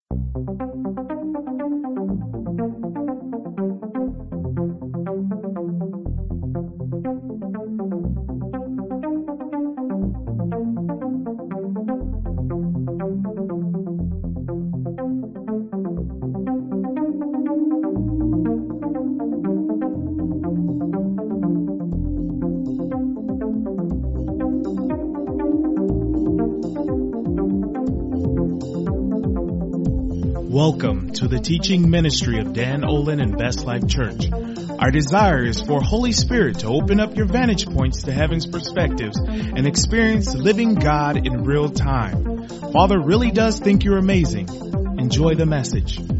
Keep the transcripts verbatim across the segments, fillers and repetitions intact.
Welcome to the teaching ministry of Dan Olin and Best Life Church. Our desire is for Holy Spirit to open up your vantage points to heaven's perspectives and experience living God in real time. Father really does think you're amazing. Enjoy the message. You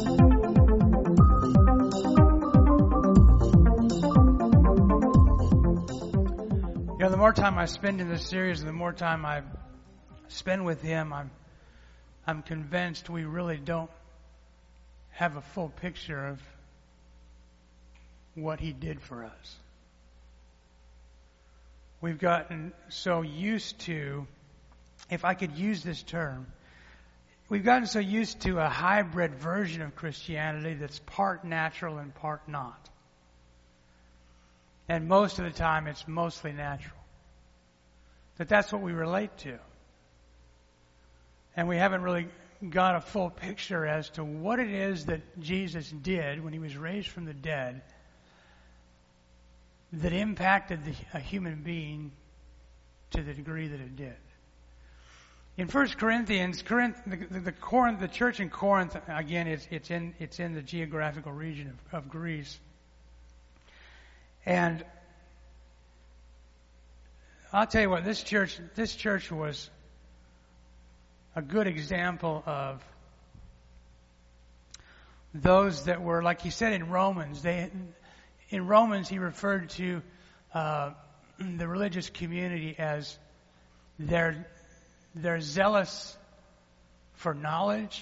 know, the more time I spend in this series, the more time I spend with Him, I'm I'm convinced we really don't have a full picture of what He did for us. We've gotten so used to, if I could use this term, we've gotten so used to a hybrid version of Christianity that's part natural and part not. And most of the time it's mostly natural. That that's what we relate to. And we haven't really got a full picture as to what it is that Jesus did when He was raised from the dead that impacted the, a human being to the degree that it did. In First Corinthians, Corinth, the, the, the, Corinth, the church in Corinth, again, it's, it's in it's in the geographical region of, of Greece. And I'll tell you what, this church this church was a good example of those that were, like he said in Romans, they in Romans he referred to uh, the religious community as they're they're zealous for knowledge,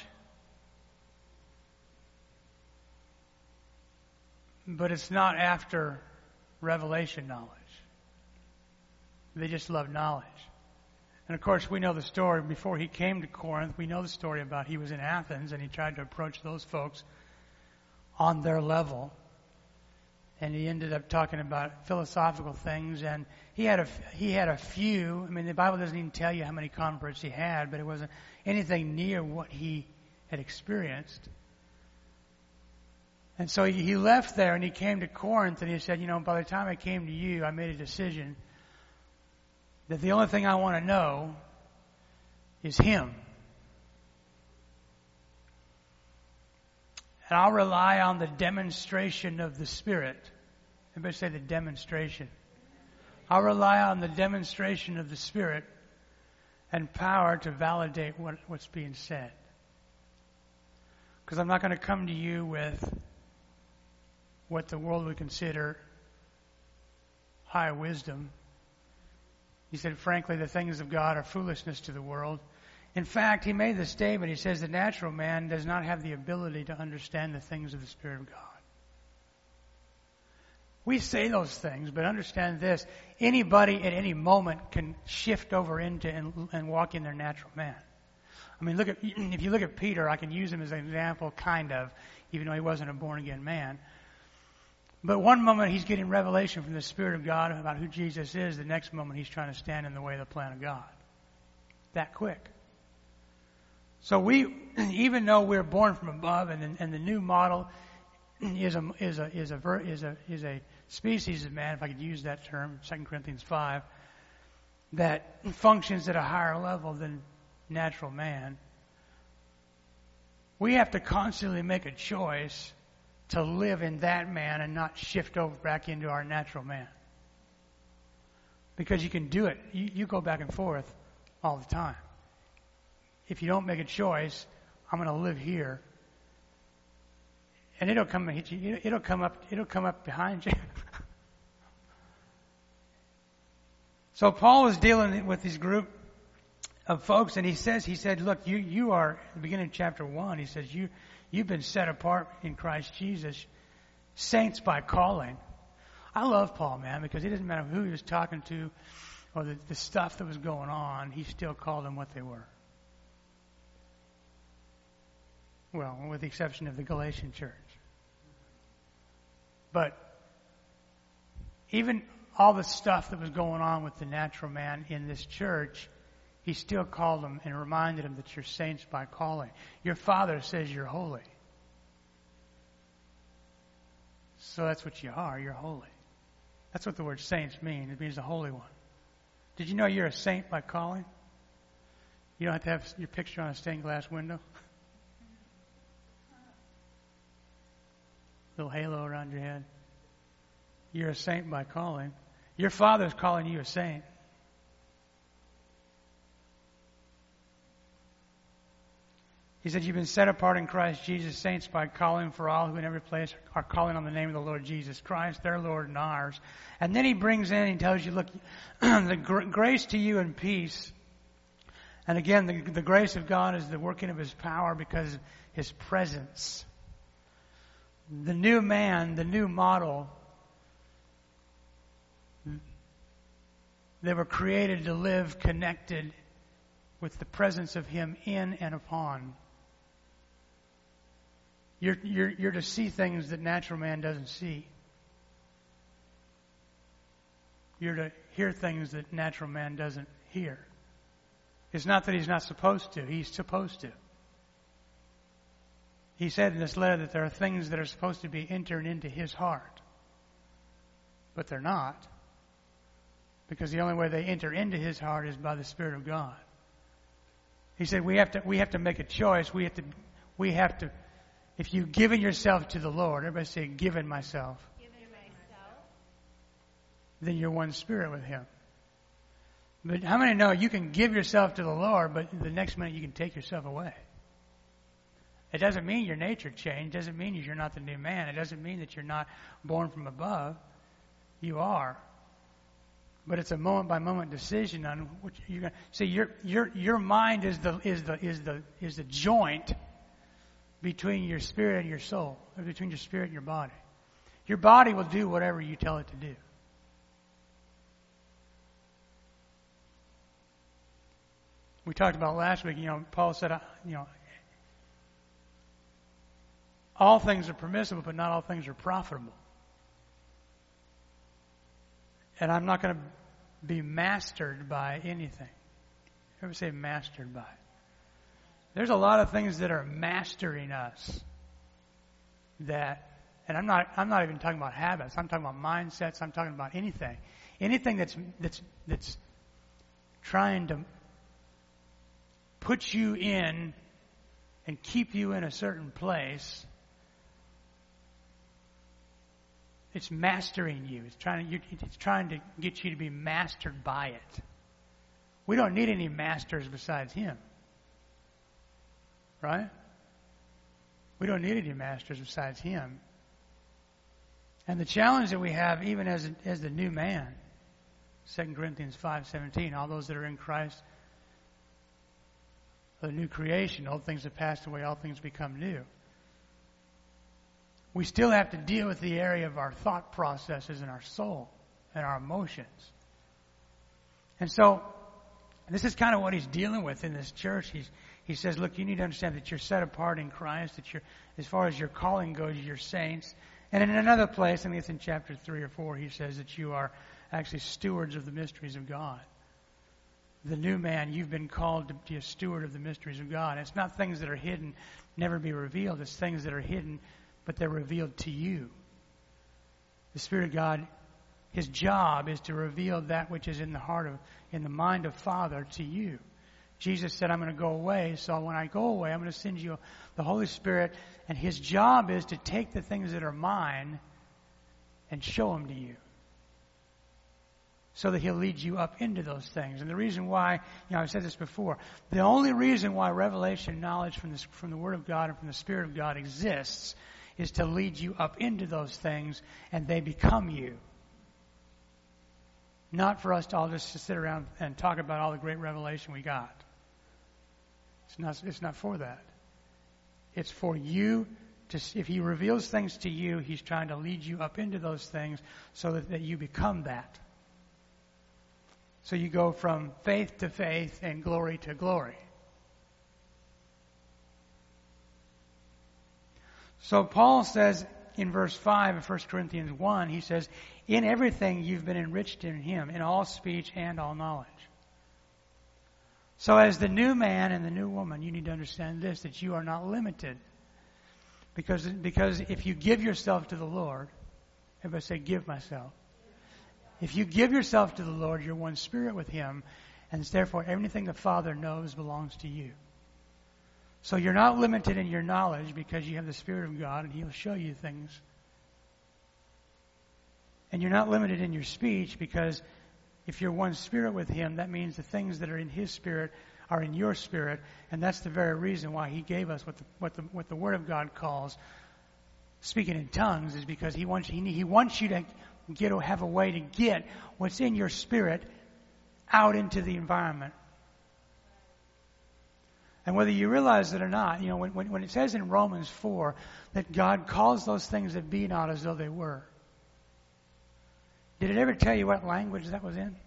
but it's not after revelation knowledge. They just love knowledge. And of course, we know the story. Before he came to Corinth, we know the story about he was in Athens and he tried to approach those folks on their level. And he ended up talking about philosophical things. And he had a, he had a few. I mean, the Bible doesn't even tell you how many converts he had, but it wasn't anything near what he had experienced. And so he, he left there and he came to Corinth and he said, you know, by the time I came to you, I made a decision that the only thing I want to know is Him. And I'll rely on the demonstration of the Spirit. Everybody say the demonstration. I'll rely on the demonstration of the Spirit and power to validate what, what's being said. Because I'm not going to come to you with what the world would consider high wisdom. He said, frankly, the things of God are foolishness to the world. In fact, he made the statement, he says, the natural man does not have the ability to understand the things of the Spirit of God. We say those things, but understand this. Anybody at any moment can shift over into and, and walk in their natural man. I mean, look at if you look at Peter, I can use him as an example, kind of, even though he wasn't a born-again man. But one moment he's getting revelation from the Spirit of God about who Jesus is. The next moment he's trying to stand in the way of the plan of God. That quick. So we, even though we're born from above, and, and the new model is a is a is a is a is a species of man, if I could use that term, Second Corinthians five, that functions at a higher level than natural man. We have to constantly make a choice to live in that man and not shift over back into our natural man. Because you can do it. You, you go back and forth all the time. If you don't make a choice, I'm going to live here, and it'll come and hit you. It'll come up. It'll come up behind you. So Paul was dealing with this group of folks, and he says, he said, look, you you are at the beginning of chapter one. He says you. You've been set apart in Christ Jesus, saints by calling. I love Paul, man, because it doesn't matter who he was talking to or the, the stuff that was going on, he still called them what they were. Well, with the exception of the Galatian church. But even all the stuff that was going on with the natural man in this church, he still called them and reminded them that you're saints by calling. Your Father says you're holy. So that's what you are. You're holy. That's what the word saints means. It means the Holy One. Did you know you're a saint by calling? You don't have to have your picture on a stained glass window. Little halo around your head. You're a saint by calling. Your Father's calling you a saint. He said, you've been set apart in Christ Jesus, saints by calling, for all who in every place are calling on the name of the Lord Jesus Christ, their Lord and ours. And then he brings in, he tells you, look, the gr- grace to you and peace. And again, the, the grace of God is the working of His power because of His presence. The new man, the new model, they were created to live connected with the presence of Him in and upon. You're, you're, you're to see things that natural man doesn't see. You're to hear things that natural man doesn't hear. It's not that he's not supposed to. He's supposed to. He said in this letter that there are things that are supposed to be entered into his heart. But they're not. Because the only way they enter into his heart is by the Spirit of God. He said we have to we have to make a choice. We have to we have to if you've given yourself to the Lord, everybody say, given myself. Given myself. Then you're one spirit with Him. But how many know you can give yourself to the Lord, but the next minute you can take yourself away? It doesn't mean your nature changed. It doesn't mean you're not the new man. It doesn't mean that you're not born from above. You are. But it's a moment by moment decision on what you're going to see. Your your your mind is the is the is the is the joint between your spirit and your soul, or between your spirit and your body. Your body will do whatever you tell it to do. We talked about last week. You know, Paul said, uh, you know, all things are permissible, but not all things are profitable. And I'm not going to be mastered by anything. Ever say mastered by? There's a lot of things that are mastering us. That, and I'm not, I'm not even talking about habits. I'm talking about mindsets. I'm talking about anything, anything that's that's that's trying to put you in and keep you in a certain place. It's mastering you. It's trying to, it's trying to get you to be mastered by it. We don't need any masters besides Him. Right? We don't need any masters besides Him. And the challenge that we have, even as as the new man, Second Corinthians five seventeen, all those that are in Christ are the new creation. Old things have passed away, all things become new. We still have to deal with the area of our thought processes and our soul and our emotions. And so, this is kind of what he's dealing with in this church. He's, he says, look, you need to understand that you're set apart in Christ, that you're, as far as your calling goes, you're saints. And in another place, I think it's in chapter three or four, he says that you are actually stewards of the mysteries of God. The new man, you've been called to be a steward of the mysteries of God. And it's not things that are hidden, never be revealed. It's things that are hidden, but they're revealed to you. The Spirit of God, His job is to reveal that which is in the heart of, in the mind of Father to you. Jesus said, I'm going to go away, so when I go away, I'm going to send you the Holy Spirit, and His job is to take the things that are mine and show them to you, so that He'll lead you up into those things. And the reason why, you know, I've said this before, the only reason why revelation knowledge from, this, from the Word of God and from the Spirit of God exists is to lead you up into those things, and they become you. Not for us to all just to sit around and talk about all the great revelation we got. It's not, it's not for that. It's for you to, if He reveals things to you, He's trying to lead you up into those things so that, that you become that. So you go from faith to faith and glory to glory. So Paul says in verse five of First Corinthians one, he says, in everything you've been enriched in him, in all speech and all knowledge. So as the new man and the new woman, you need to understand this, that you are not limited. Because, because if you give yourself to the Lord, everybody say, give myself. If you give yourself to the Lord, you're one spirit with him, and therefore everything the Father knows belongs to you. So you're not limited in your knowledge because you have the Spirit of God and he'll show you things. And you're not limited in your speech because if you're one spirit with him, that means the things that are in his spirit are in your spirit. And that's the very reason why he gave us what the, what the, what the Word of God calls speaking in tongues, is because he wants, he, he wants you to get or have a way to get what's in your spirit out into the environment. And whether you realize it or not, you know, when, when, when it says in Romans four that God calls those things that be not as though they were, did it ever tell you what language that was in?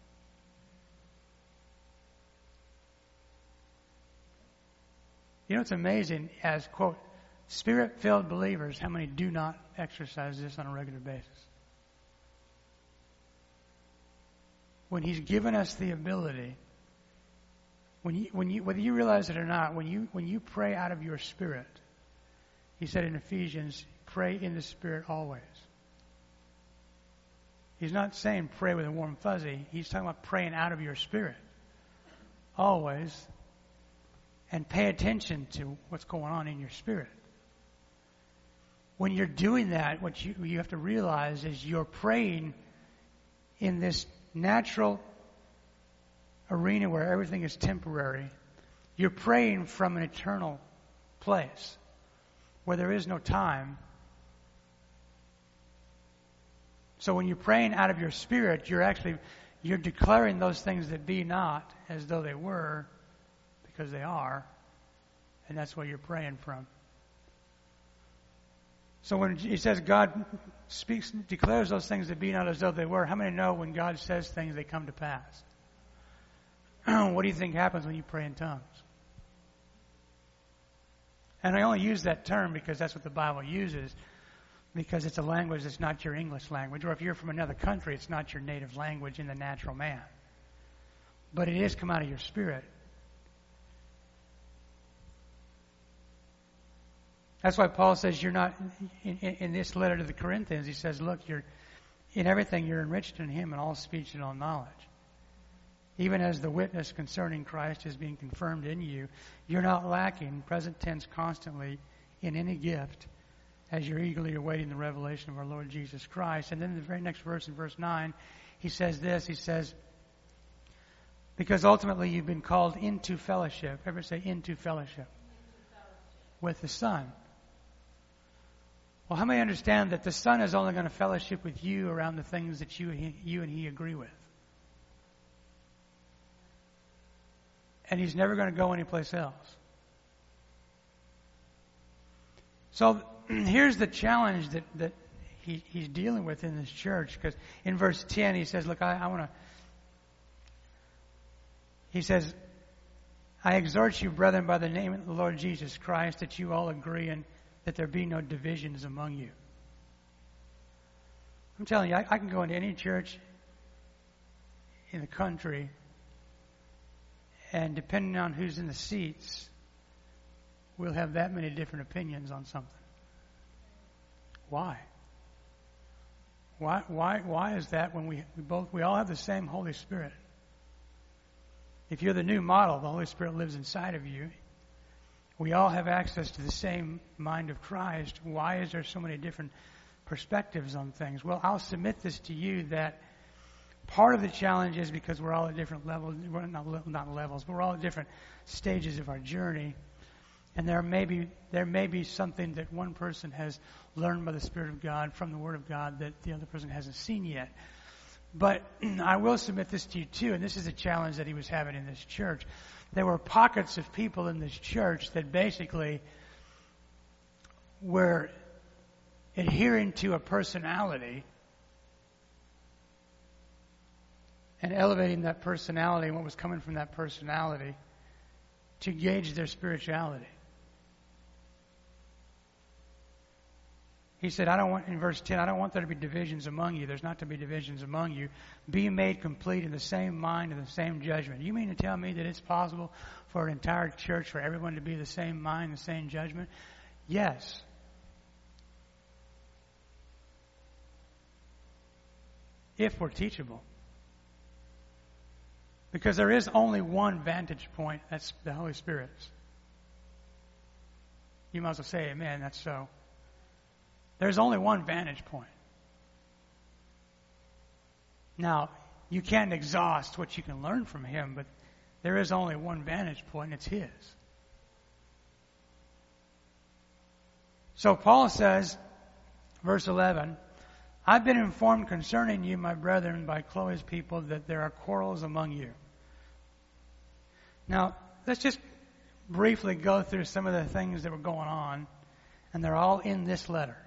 You know, it's amazing, as, quote, Spirit-filled believers, how many do not exercise this on a regular basis? When he's given us the ability, when you, when you, whether you realize it or not, when you, when you pray out of your spirit, he said in Ephesians, pray in the Spirit always. He's not saying pray with a warm fuzzy. He's talking about praying out of your spirit. Always. And pay attention to what's going on in your spirit. When you're doing that, what you, you have to realize is you're praying in this natural arena where everything is temporary. You're praying from an eternal place where there is no time. So when you're praying out of your spirit, you're actually, you're declaring those things that be not as though they were, because they are, and that's what you're praying from. So when he says God speaks, declares those things that be not as though they were, how many know when God says things, they come to pass? What do you think happens when you pray in tongues? And I only use that term because that's what the Bible uses, because it's a language that's not your English language, or if you're from another country, it's not your native language in the natural man. But it is come out of your spirit. That's why Paul says you're not, in, in, in this letter to the Corinthians, he says, look, you're in everything you're enriched in him in all speech and all knowledge. Even as the witness concerning Christ is being confirmed in you, you're not lacking, present tense constantly, in any gift, as you're eagerly awaiting the revelation of our Lord Jesus Christ. And then in the very next verse, in verse nine, he says this, he says, because ultimately you've been called into fellowship. Everybody say into fellowship. Into fellowship. With the Son. Well, how many understand that the Son is only going to fellowship with you around the things that you, he, you and he agree with? And he's never going to go anyplace else. So here's the challenge that, that he, he's dealing with in this church. Because in verse ten he says, look, I, I want to... He says, I exhort you, brethren, by the name of the Lord Jesus Christ, that you all agree and that there be no divisions among you. I'm telling you, I, I can go into any church in the country, and depending on who's in the seats, we'll have that many different opinions on something. Why? Why? Why? Why is that when we, we both we all have the same Holy Spirit? If you're the new model, the Holy Spirit lives inside of you. We all have access to the same mind of Christ. Why is there so many different perspectives on things? Well, I'll submit this to you that part of the challenge is because we're all at different levels, we're not, not levels, but we're all at different stages of our journey. And there may be there may be something that one person has learned by the Spirit of God from the Word of God that the other person hasn't seen yet. But I will submit this to you too, and this is a challenge that he was having in this church. There were pockets of people in this church that basically were adhering to a personality and elevating that personality and what was coming from that personality to gauge their spirituality. He said, I don't want, in verse ten, I don't want there to be divisions among you. There's not to be divisions among you. Be made complete in the same mind and the same judgment. You mean to tell me that it's possible for an entire church, for everyone to be the same mind, the same judgment? Yes. If we're teachable. Because there is only one vantage point. That's the Holy Spirit's. You might as well say amen. That's so. There's only one vantage point. Now, you can't exhaust what you can learn from Him, but there is only one vantage point, and it's His. So Paul says, verse eleven, I've been informed concerning you, my brethren, by Chloe's people, that there are quarrels among you. Now, let's just briefly go through some of the things that were going on, and they're all in this letter.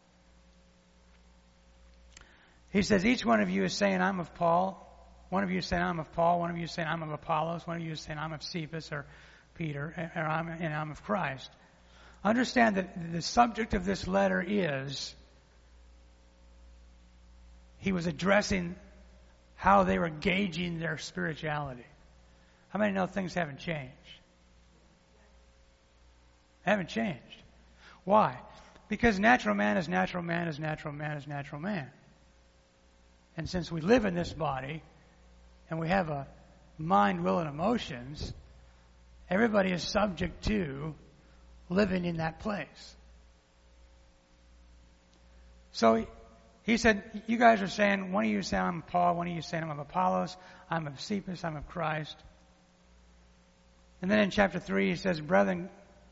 He says, each one of you is saying, I'm of Paul. One of you is saying, I'm of Paul. One of you is saying, I'm of Apollos. One of you is saying, I'm of Cephas or Peter, or I'm, and I'm of Christ. Understand that the subject of this letter is, he was addressing how they were gauging their spirituality. How many know things haven't changed? Haven't changed. Why? Because natural man is natural man is natural man is natural man. And since we live in this body, and we have a mind, will, and emotions, everybody is subject to living in that place. So he said, you guys are saying, one of you is saying I'm of Paul, one of you is saying I'm of Apollos, I'm of Cephas, I'm of Christ. And then in chapter three he says, brethren,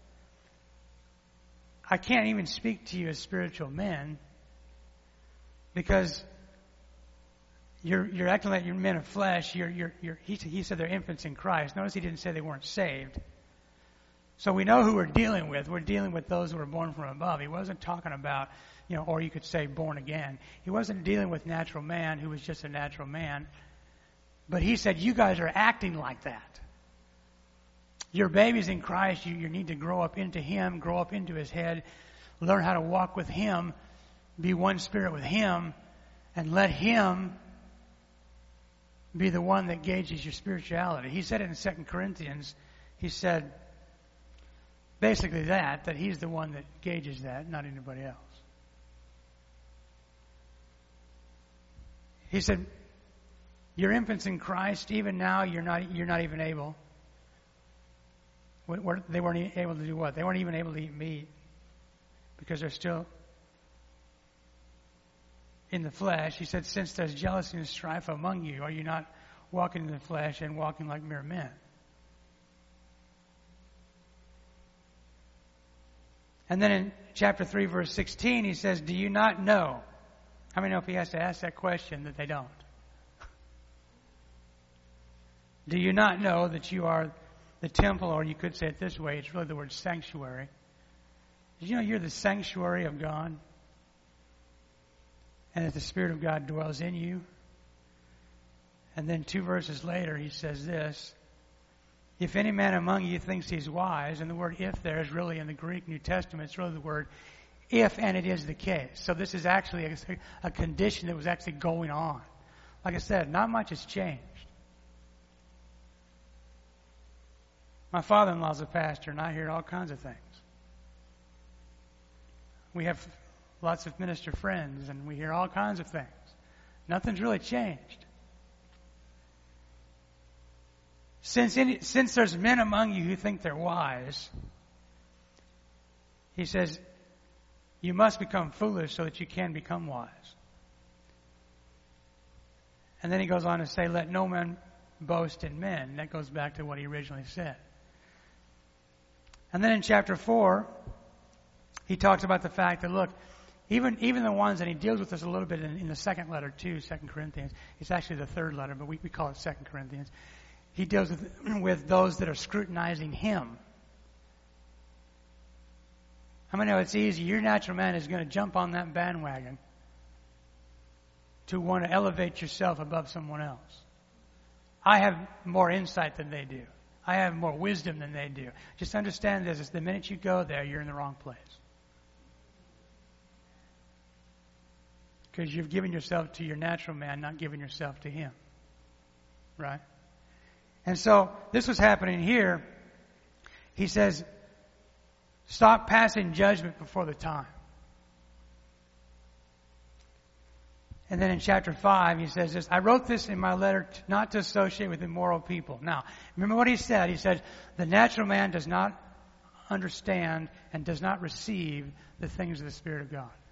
I can't even speak to you as spiritual men because You're, you're acting like you're men of flesh. You're, you're, you're, he, he said they're infants in Christ. Notice he didn't say they weren't saved. So we know who we're dealing with. We're dealing with those who are born from above. He wasn't talking about, you know, or you could say born again. He wasn't dealing with natural man who was just a natural man. But he said, you guys are acting like that. You're babies in Christ. You, you need to grow up into Him, grow up into His head, learn how to walk with Him, be one spirit with Him, and let Him be the one that gauges your spirituality. He said it in Second Corinthians. He said basically that, that He's the one that gauges that, not anybody else. He said, you're infants in Christ. Even now, you're not, you're not even able. They weren't able to do what? They weren't even able to eat meat because they're still in the flesh. He said, since there's jealousy and strife among you, are you not walking in the flesh and walking like mere men? And then in chapter three, verse sixteen, he says, do you not know? How many know if he has to ask that question that they don't? Do you not know that you are the temple, or you could say it this way, it's really the word sanctuary. Did you know you're the sanctuary of God? And that the Spirit of God dwells in you. And then two verses later, he says this, if any man among you thinks he's wise, and the word if there is really in the Greek New Testament, it's really the word if, and it is the case. So this is actually a, a condition that was actually going on. Like I said, not much has changed. My father-in-law's a pastor, and I hear all kinds of things. We have lots of minister friends, and we hear all kinds of things. Nothing's really changed. Since any, since there's men among you who think they're wise, he says, you must become foolish so that you can become wise. And then he goes on to say, let no man boast in men. That goes back to what he originally said. And then in chapter four, he talks about the fact that, look, even even the ones, and he deals with this a little bit in, in the second letter too, Second Corinthians. It's actually the third letter, but we, we call it Second Corinthians. He deals with, with those that are scrutinizing him. How many know it's easy? Your natural man is going to jump on that bandwagon to want to elevate yourself above someone else. I have more insight than they do. I have more wisdom than they do. Just understand this, is the minute you go there, you're in the wrong place. Because you've given yourself to your natural man, not given yourself to him. Right? And so this was happening here. He says, stop passing judgment before the time. And then in chapter five, he says this, I wrote this in my letter to, not to associate with immoral people. Now, remember what he said. He said, the natural man does not understand and does not receive the things of the Spirit of God.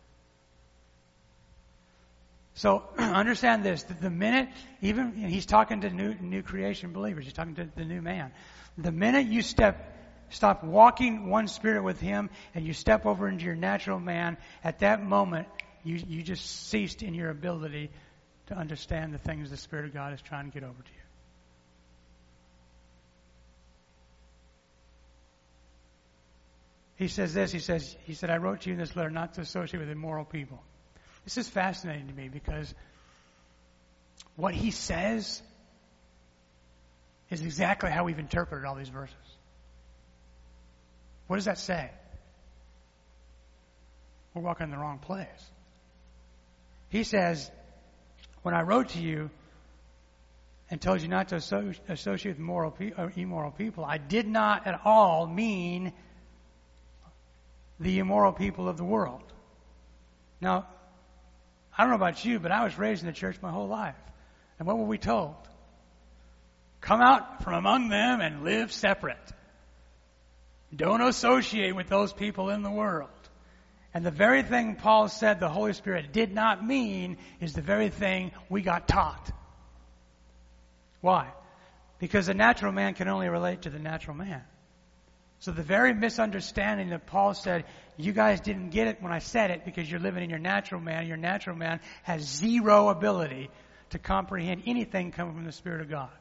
So understand this, that the minute, even he's talking to new new creation believers, he's talking to the new man. The minute you step, stop walking one spirit with him and you step over into your natural man, at that moment, you, you just ceased in your ability to understand the things the Spirit of God is trying to get over to you. He says this, he says, he said, I wrote to you in this letter not to associate with immoral people. This is fascinating to me because what he says is exactly how we've interpreted all these verses. What does that say? We're walking in the wrong place. He says, when I wrote to you and told you not to associate with moral pe- or immoral people, I did not at all mean the immoral people of the world. Now, I don't know about you, but I was raised in the church my whole life. And what were we told? Come out from among them and live separate. Don't associate with those people in the world. And the very thing Paul said the Holy Spirit did not mean is the very thing we got taught. Why? Because the natural man can only relate to the natural man. So the very misunderstanding that Paul said, you guys didn't get it when I said it because you're living in your natural man. Your natural man has zero ability to comprehend anything coming from the Spirit of God.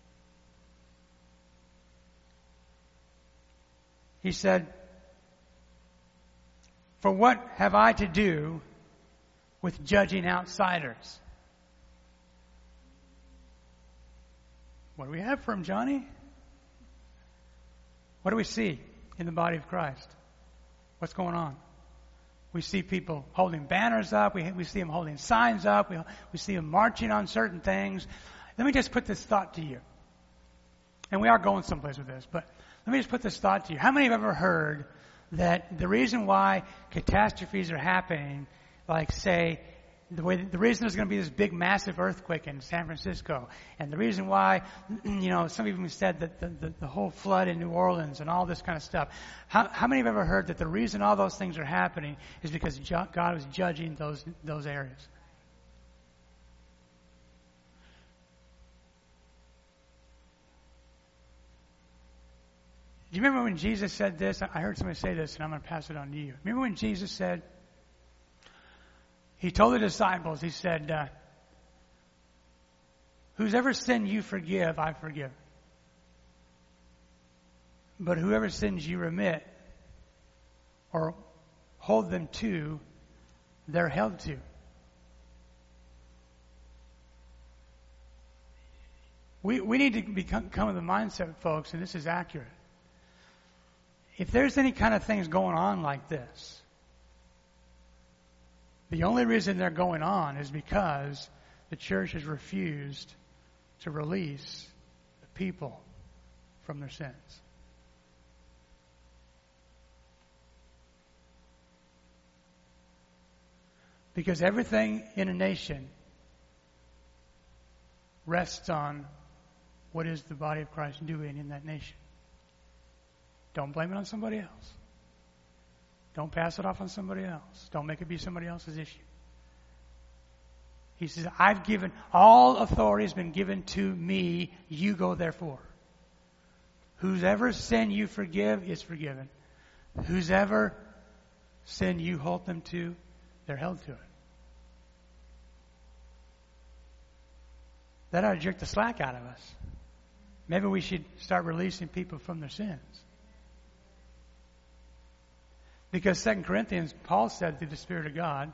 He said, for what have I to do with judging outsiders? What do we have for him, Johnny? What do we see in the body of Christ? What's going on? We see people holding banners up. We, we see them holding signs up. We, we see them marching on certain things. Let me just put this thought to you. And we are going someplace with this, but let me just put this thought to you. How many have ever heard that the reason why catastrophes are happening, like say, the way the reason there's going to be this big, massive earthquake in San Francisco, and the reason why, you know, some people have said that the, the, the whole flood in New Orleans and all this kind of stuff. How, how many have ever heard that the reason all those things are happening is because ju- God was judging those those areas? Do you remember when Jesus said this? I heard somebody say this, and I'm going to pass it on to you. Remember when Jesus said, he told the disciples, he said, uh, whoever sin you forgive, I forgive. But whoever sins you remit or hold them to, they're held to. We, we need to become come with the mindset, folks, and this is accurate. If there's any kind of things going on like this, the only reason they're going on is because the church has refused to release the people from their sins. Because everything in a nation rests on what is the body of Christ doing in that nation. Don't blame it on somebody else. Don't pass it off on somebody else. Don't make it be somebody else's issue. He says, I've given, all authority has been given to me. You go therefore. Whosever sin you forgive is forgiven. Whosever sin you hold them to, they're held to it. That ought to jerk the slack out of us. Maybe we should start releasing people from their sins. Because Second Corinthians, Paul said through the Spirit of God,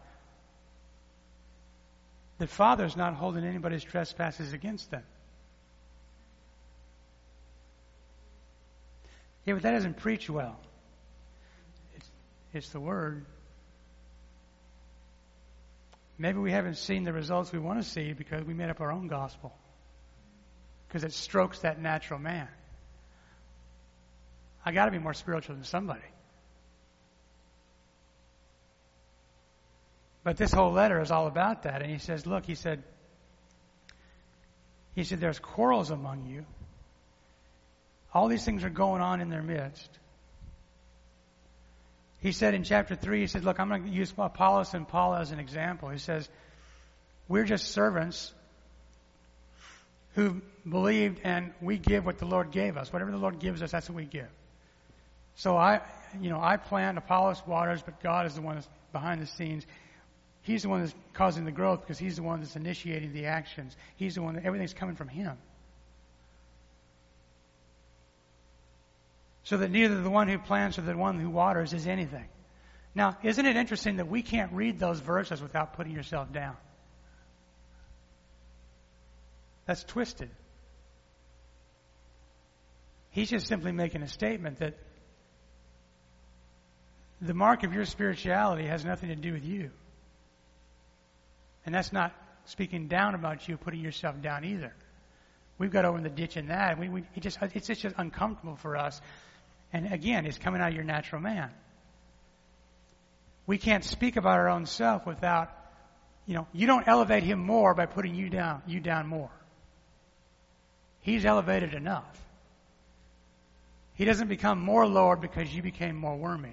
the Father is not holding anybody's trespasses against them. Yeah, but that doesn't preach well. It's, it's the Word. maybe we haven't seen the results we want to see because we made up our own gospel. Because it strokes that natural man. I got to be more spiritual than somebody. But this whole letter is all about that. And he says, look, he said, he said, there's quarrels among you. All these things are going on in their midst. He said in chapter three, he said, look, I'm going to use Apollos and Paul as an example. He says, we're just servants who believed, and we give what the Lord gave us. Whatever the Lord gives us, that's what we give. So I, you know, I plant, Apollos waters, but God is the one that's behind the scenes. He's the one that's causing the growth because He's the one that's initiating the actions. He's the one that everything's coming from Him. So that neither the one who plants or the one who waters is anything. Now, isn't it interesting that we can't read those verses without putting yourself down? That's twisted. He's just simply making a statement that the mark of your spirituality has nothing to do with you. And that's not speaking down about you, putting yourself down either. We've got over in the ditch in that. We, we, it just, it's just uncomfortable for us. And again, it's coming out of your natural man. We can't speak about our own self without, you know, you don't elevate him more by putting you down, you down more. He's elevated enough. He doesn't become more Lord because you became more wormy.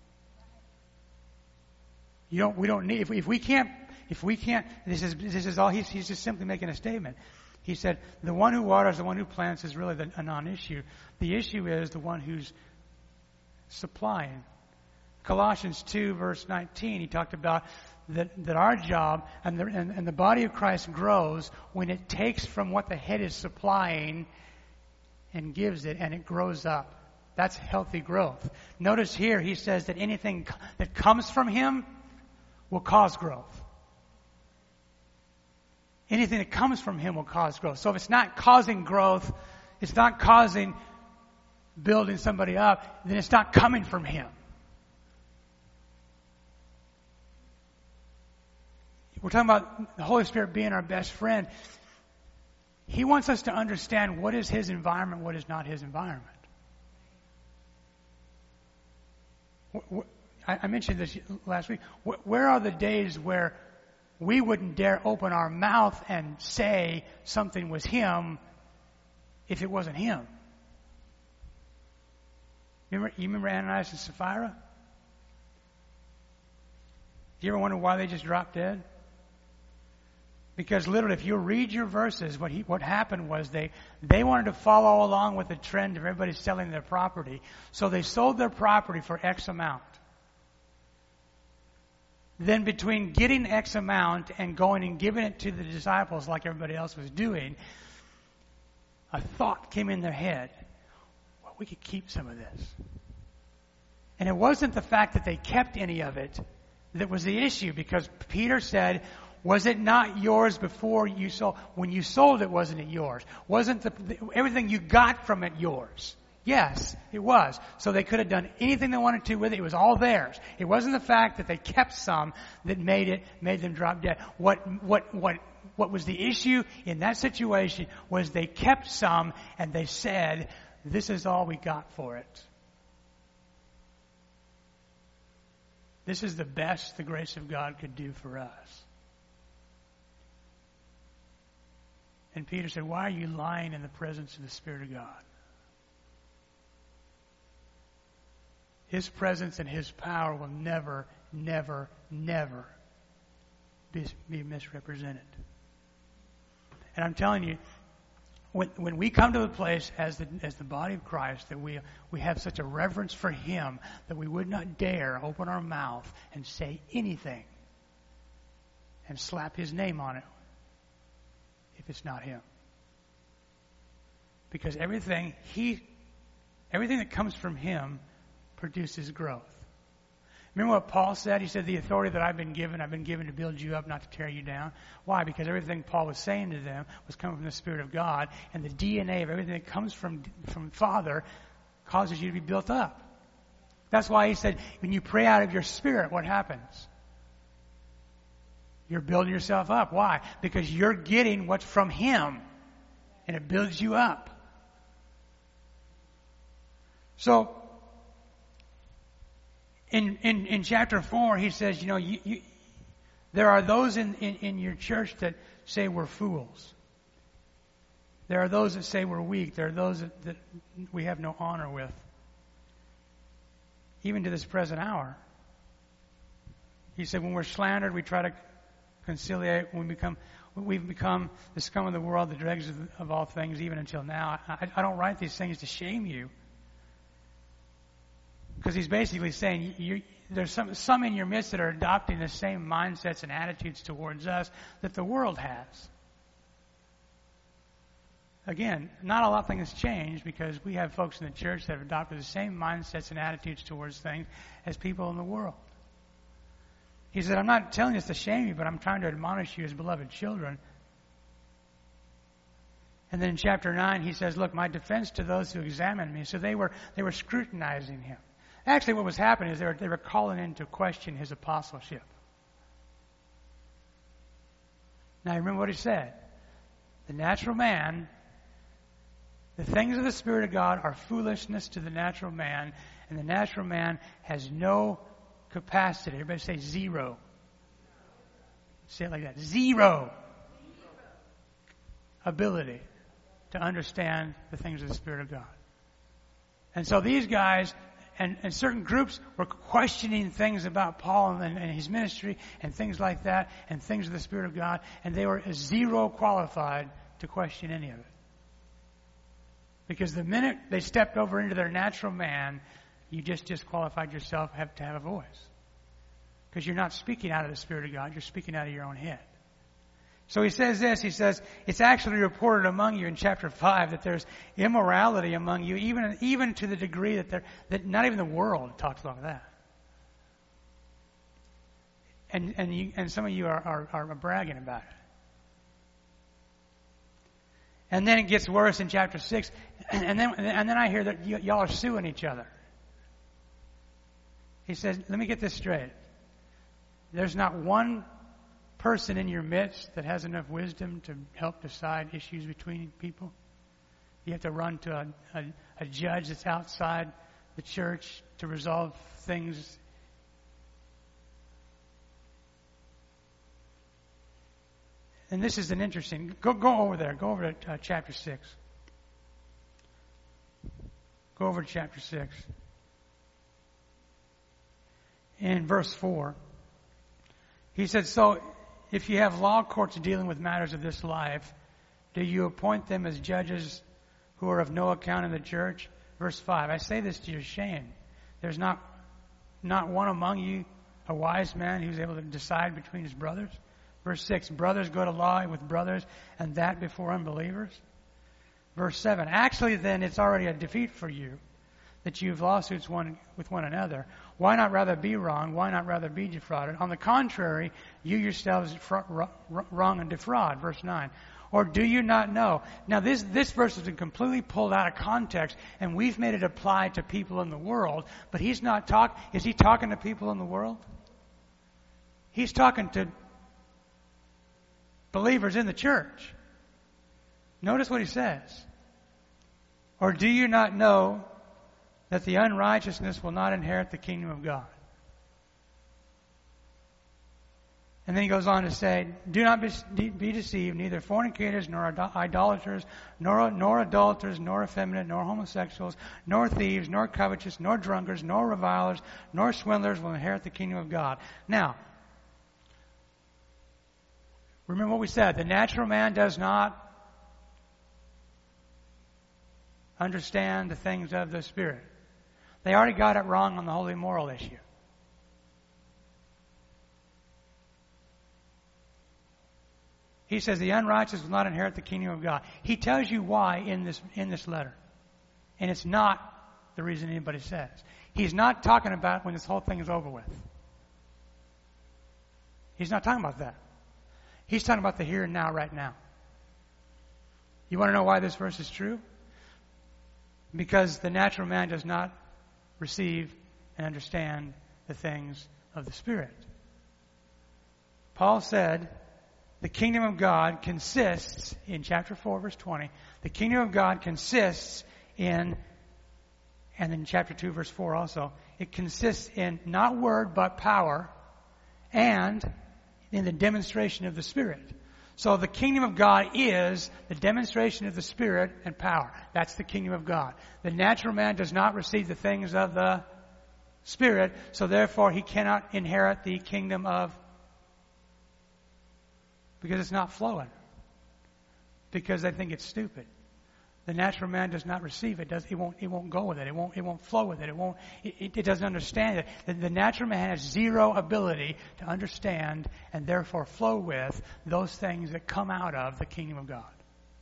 You don't, we don't need, if we, if we can't, if we can't, this is, this is all, he's, he's just simply making a statement. He said, the one who waters, the one who plants is really the, a non-issue. The issue is the one who's supplying. Colossians two, verse nineteen, he talked about that, that our job and the, and, and the body of Christ grows when it takes from what the head is supplying and gives it, and it grows up. That's healthy growth. Notice here he says that anything that comes from him will cause growth. Anything that comes from him will cause growth. So if it's not causing growth, it's not causing building somebody up, then it's not coming from him. We're talking about the Holy Spirit being our best friend. He wants us to understand what is his environment, what is not his environment. I mentioned this last week. Where are the days where we wouldn't dare open our mouth and say something was him if it wasn't him? Remember, you remember Ananias and Sapphira? Do you ever wonder why they just dropped dead? Because literally, if you read your verses, what he, what happened was they, they wanted to follow along with the trend of everybody selling their property. So they sold their property for X amount. Then between getting X amount and going and giving it to the disciples like everybody else was doing, a thought came in their head. Well, we could keep some of this. And it wasn't the fact that they kept any of it that was the issue, because Peter said, was it not yours before you sold? When you sold it, wasn't it yours? Wasn't the, everything you got from it yours? Yes, it was. So they could have done anything they wanted to with it. It was all theirs. It wasn't the fact that they kept some that made it, made them drop dead. What, what, what, what was the issue in that situation was they kept some and they said, this is all we got for it. This is the best the grace of God could do for us. And Peter said, why are you lying in the presence of the Spirit of God? His presence and His power will never, never, never be, be misrepresented. And I'm telling you, when, when we come to the place as the, as the body of Christ that we, we have such a reverence for Him that we would not dare open our mouth and say anything and slap His name on it if it's not Him. Because everything He, everything that comes from Him produces growth. Remember what Paul said? He said, the authority that I've been given, I've been given to build you up, not to tear you down. Why? Because everything Paul was saying to them was coming from the Spirit of God, and the D N A of everything that comes from, from Father causes you to be built up. That's why he said, when you pray out of your spirit, what happens? You're building yourself up. Why? Because you're getting what's from Him, and it builds you up. So, in in, in chapter four, he says, you know, you, you, there are those in, in, in your church that say we're fools. There are those that say we're weak. There are those that, that we have no honor with. Even to this present hour. He said, when we're slandered, we try to conciliate. When we become, we've become the scum of the world, the dregs of, of all things, even until now. I, I don't write these things to shame you. Because he's basically saying, you, there's some, some in your midst that are adopting the same mindsets and attitudes towards us that the world has. Again, not a lot of things changed because we have folks in the church that have adopted the same mindsets and attitudes towards things as people in the world. He said, I'm not telling this to shame you, but I'm trying to admonish you as beloved children. And then in chapter nine, he says, look, my defense to those who examine me. So they were they were scrutinizing him. Actually, what was happening is they were, they were calling into question his apostleship. Now, remember what he said. The natural man, the things of the Spirit of God are foolishness to the natural man, and the natural man has no capacity. Everybody say zero. Say it like that. Zero ability to understand the things of the Spirit of God. And so these guys and, and certain groups were questioning things about Paul and, and his ministry and things like that and things of the Spirit of God, and they were zero qualified to question any of it. Because the minute they stepped over into their natural man, you just disqualified yourself have to have a voice. Because you're not speaking out of the Spirit of God, you're speaking out of your own head. So he says this, he says, it's actually reported among you in chapter five that there's immorality among you, even, even to the degree that there, that not even the world talks about that. And, and you, and some of you are, are, are bragging about it. And then it gets worse in chapter six, and then, and then I hear that y- y'all are suing each other. He says, let me get this straight. There's not one person in your midst that has enough wisdom to help decide issues between people. You have to run to a, a, a judge that's outside the church to resolve things. And this is an interesting, go, go over there, go over to uh, chapter six. Go over to chapter six. In verse four, he said, so if you have law courts dealing with matters of this life, do you appoint them as judges who are of no account in the church? Verse five, I say this to your shame. There's not, not one among you, a wise man who's able to decide between his brothers. Verse six, brothers go to law with brothers, and that before unbelievers. Verse seven, actually then it's already a defeat for you that you have lawsuits one with one another. Why not rather be wrong? Why not rather be defrauded? On the contrary, you yourselves wrong and defraud. Verse nine. Or do you not know? Now this, this verse has been completely pulled out of context, and we've made it apply to people in the world, but he's not talk, is he talking to people in the world? He's talking to believers in the church. Notice what he says. Or do you not know that the unrighteousness will not inherit the kingdom of God? And then he goes on to say, do not be, be deceived, neither fornicators, nor idolaters, nor, nor adulterers, nor effeminate, nor homosexuals, nor thieves, nor covetous, nor drunkards, nor revilers, nor swindlers will inherit the kingdom of God. Now, remember what we said. The natural man does not understand the things of the Spirit. They already got it wrong on the holy moral issue. He says the unrighteous will not inherit the kingdom of God. He tells you why in this in this letter. And it's not the reason anybody says. He's not talking about when this whole thing is over with. He's not talking about that. He's talking about the here and now, right now. You want to know why this verse is true? Because the natural man does not receive and understand the things of the Spirit. Paul said, the kingdom of God consists, in chapter four, verse twenty, the kingdom of God consists in, and in chapter two, verse four also, it consists in not word but power and in the demonstration of the Spirit. So the kingdom of God is the demonstration of the Spirit and power. That's the kingdom of God. The natural man does not receive the things of the Spirit, so therefore he cannot inherit the kingdom of, because it's not flowing. Because they think it's stupid. The natural man does not receive it. Does it won't it won't go with it. It won't it won't flow with it. It won't it, it doesn't understand it. The, the natural man has zero ability to understand and therefore flow with those things that come out of the kingdom of God.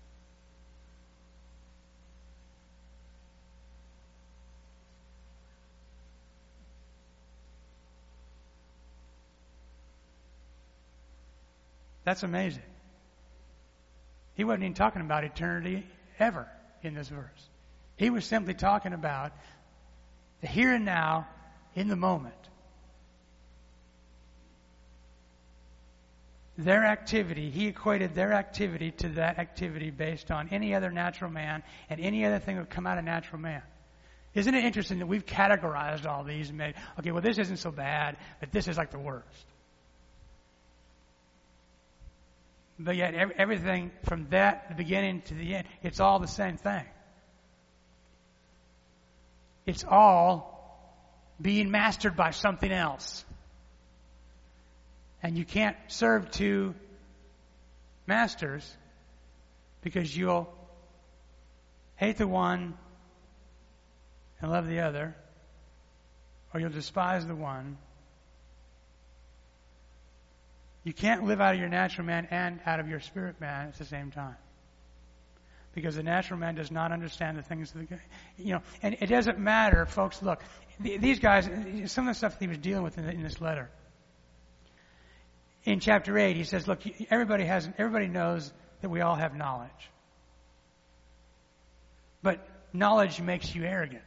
That's amazing. He wasn't even talking about eternity ever in this verse. He was simply talking about the here and now in the moment. Their activity, he equated their activity to that activity based on any other natural man and any other thing that would come out of natural man. Isn't it interesting that we've categorized all these and made, okay, well, this isn't so bad, but this is like the worst. But yet everything from that, the beginning to the end, it's all the same thing. It's all being mastered by something else. And you can't serve two masters because you'll hate the one and love the other, or you'll despise the one. You can't live out of your natural man and out of your spirit man at the same time. Because the natural man does not understand the things of the, you know, and it doesn't matter, folks, look, these guys, some of the stuff that he was dealing with in this letter. In chapter eight, he says, look, everybody has, everybody knows that we all have knowledge. But knowledge makes you arrogant.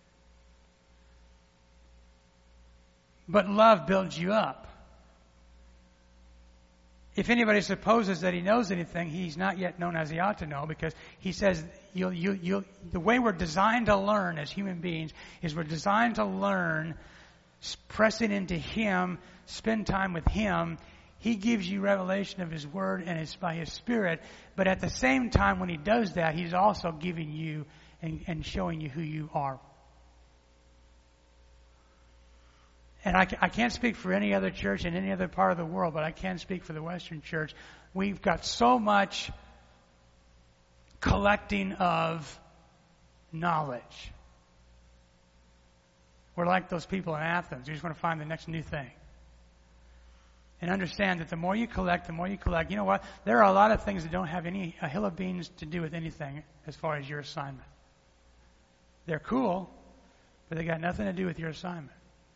But love builds you up. If anybody supposes that he knows anything, he's not yet known as he ought to know, because he says you'll, you, you'll, the way we're designed to learn as human beings is we're designed to learn pressing into him, spend time with him. He gives you revelation of his word and it's by his Spirit. But at the same time, when he does that, he's also giving you and, and showing you who you are. And I, I can't speak for any other church in any other part of the world, but I can speak for the Western Church. We've got so much collecting of knowledge. We're like those people in Athens. You just want to find the next new thing. And understand that the more you collect, the more you collect. You know what? There are a lot of things that don't have any a hill of beans to do with anything as far as your assignment. They're cool, but they got nothing to do with your assignment.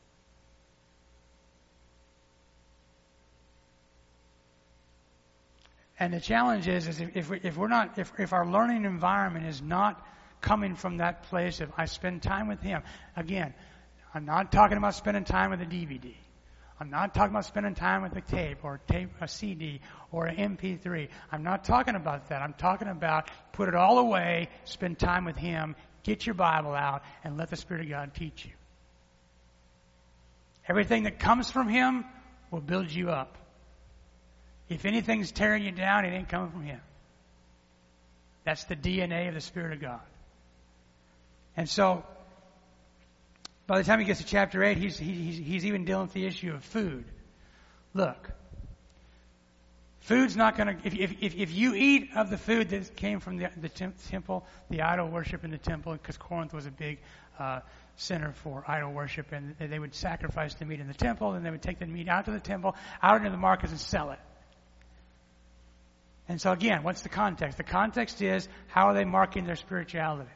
And the challenge is, is if, if, we, if we're not, if, if our learning environment is not coming from that place of I spend time with him. Again, I'm not talking about spending time with a D V D. I'm not talking about spending time with a tape or a tape, a C D or an M P three. I'm not talking about that. I'm talking about put it all away, spend time with him, get your Bible out, and let the Spirit of God teach you. Everything that comes from him will build you up. If anything's tearing you down, it ain't coming from him. That's the D N A of the Spirit of God. And so, by the time he gets to chapter eight, he's, he's, he's even dealing with the issue of food. Look, food's not going to, if, if, if you eat of the food that came from the, the temple, the idol worship in the temple, because Corinth was a big uh, center for idol worship, and they would sacrifice the meat in the temple, and they would take the meat out to the temple, out into the markets and sell it. And so again, what's the context? The context is, how are they marking their spirituality?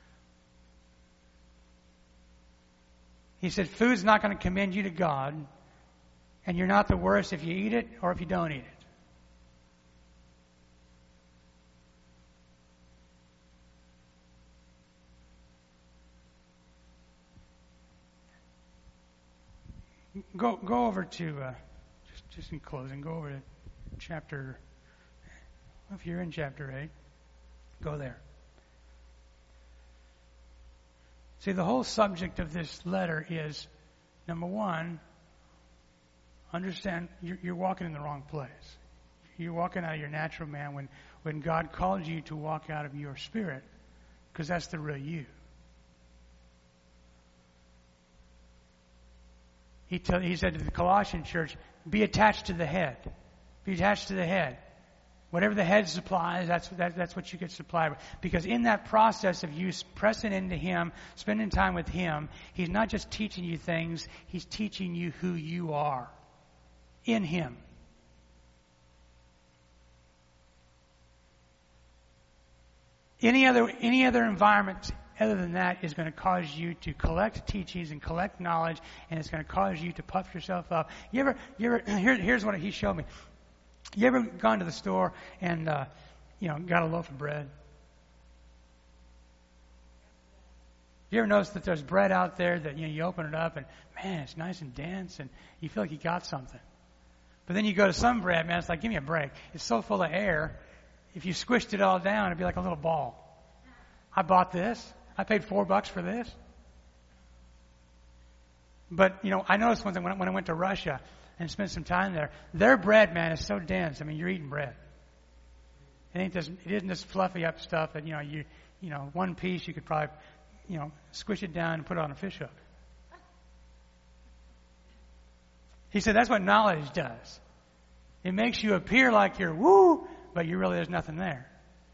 He said, food's not going to commend you to God, and you're not the worse if you eat it or if you don't eat it. Go go over to uh, just just in closing, go over to chapter, if you're in chapter eight, go there. See, the whole subject of this letter is, number one, understand you're, you're walking in the wrong place. You're walking out of your natural man when, when God called you to walk out of your spirit, because that's the real you. He, tell, he said to the Colossian church, be attached to the head. Be attached to the head. Whatever the head supplies, that's, that, that's what you get supplied with. Because in that process of you pressing into Him, spending time with Him, He's not just teaching you things, He's teaching you who you are in Him. Any other, any other environment other than that is going to cause you to collect teachings and collect knowledge, and it's going to cause you to puff yourself up. You ever, you ever, here, here's what he showed me. You ever gone to the store and, uh, you know, got a loaf of bread? You ever notice that there's bread out there that, you know, you open it up and, man, it's nice and dense and you feel like you got something. But then you go to some bread, man, it's like, give me a break. It's so full of air. If you squished it all down, it'd be like a little ball. I bought this. I paid four bucks for this. But, you know, I noticed one thing when I, when I went to Russia and spent some time there, their bread, man, is so dense. I mean, you're eating bread. It ain't this, it isn't this fluffy up stuff that, you know, you, you know, one piece you could probably, you know, squish it down and put it on a fish hook. He said that's what knowledge does. It makes you appear like you're woo, but you really, there's nothing there.